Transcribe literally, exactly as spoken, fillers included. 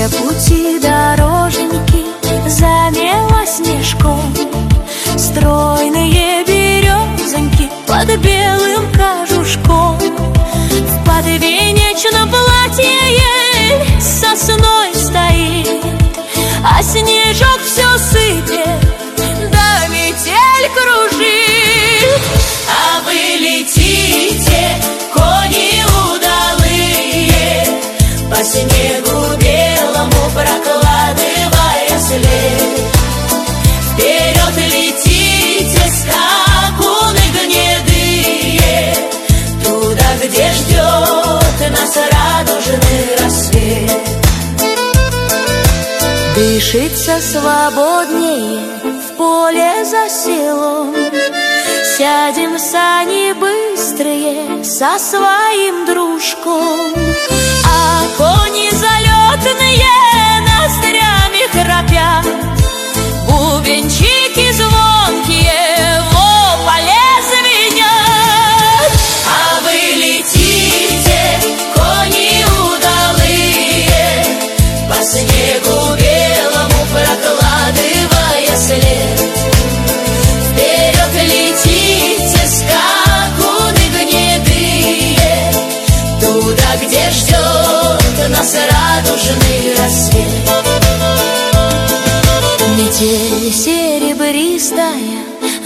Все пути дороженьки замело снежком, стройные березоньки под белым кожушком. В подвенечном платье ель сосной стоит, а снежок все сыпет, да метель кружит. А вы летите, кони удалые, по снегу белому прокладывая след. Вперед летите, скакуны гнедые, туда, где ждет нас радужный рассвет. Дышится свободнее в поле за селом, сядем в сани быстрые со своим дружком. А кони залетные ноздрями храпят, бубенчики звонкие во поле звенят. А вы летите, кони удалые, по снегу белому прокладывая след. Вперед летите, скакуны гнедые, туда, где ждет нас радужный рассвет.